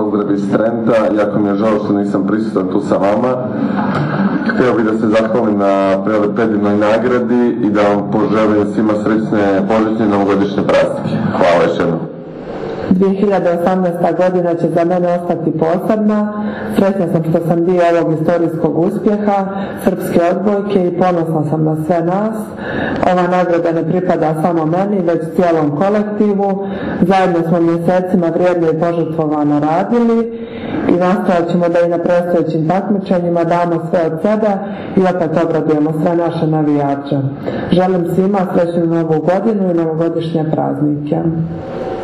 pozdrav iz Trenta, jako mi je žao što nisam prisutan tu sa vama. Htio bih da se zahvalim na predivnoj nagradi i da vam poželim svima srećne božićne i novogodišnje praznike. Hvala još jednom. 2018. godina će za mene ostati posebna. Sretna sam što sam dio ovog istorijskog uspjeha srpske odbojke i ponosna sam na sve nas. Ova nagrada ne pripada samo meni, već cijelom kolektivu. Zajedno smo mjesecima vrijedno i požrtvovano radili i nastojat ćemo da i na predstojećim takmičenjima damo sve od sebe i opet obradujemo sve naše navijače. Želim svima srećnu novu godinu i novogodišnje praznike.